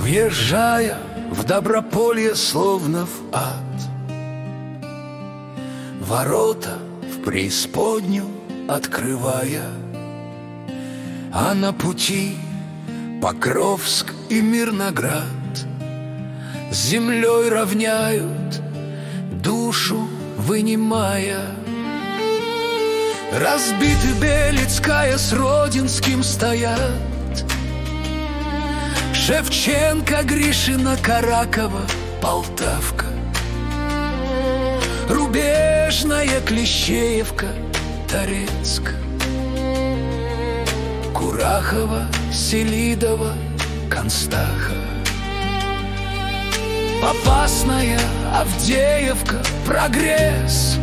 Въезжая в Доброполье, словно в ад, ворота в преисподнюю открывая, а на пути Покровск и Мирноград с землей равняют, душу вынимая. Разбиты Белецкая с Родинским стоят, Шевченко, Гришина, Каракова, Полтавка, Рубежная, Клещеевка, Торецк, Курахова, Селидова, Констаха, Попасная, Авдеевка, Прогресс,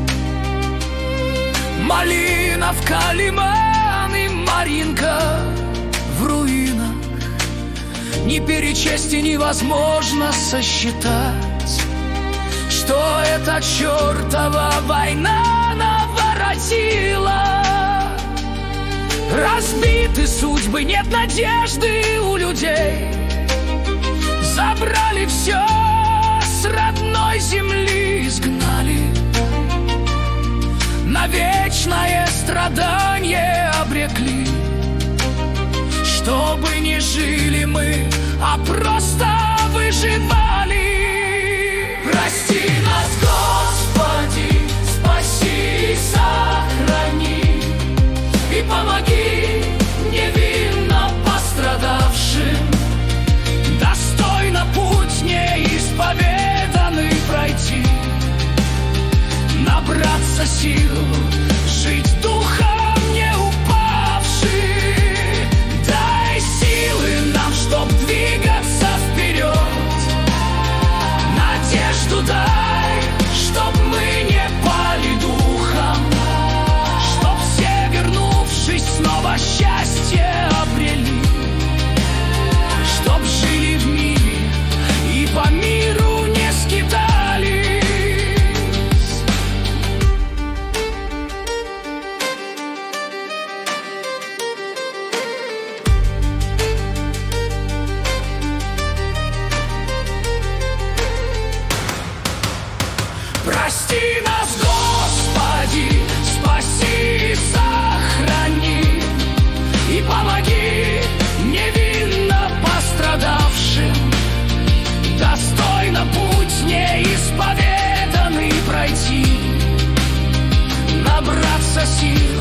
Малиновка, Лиман и Маринка в руинах. Ни перечесть и невозможно сосчитать, что эта чертова война наворотила. Разбиты судьбы, нет надежды у людей. Забрали все, с родной земли изгнали, на вечное страдание обрекли. Чтобы не жили мы, а просто выживали. Прости нас, Господи, спаси и сохрани, и помоги невинно пострадавшим, достойно путь неисповеданный пройти, набраться сил, жить духом не упавшим. Дай силы нам, чтоб двигаться вперед, надежду дай, чтоб мы не пали духом, чтоб все, вернувшись, снова счастье обрели, чтоб жили в мире и по миру не скитались. Прости нас, Господи, спаси и сохрани, и помоги невинно пострадавшим, достойно путь неисповеданный пройти, набраться сил,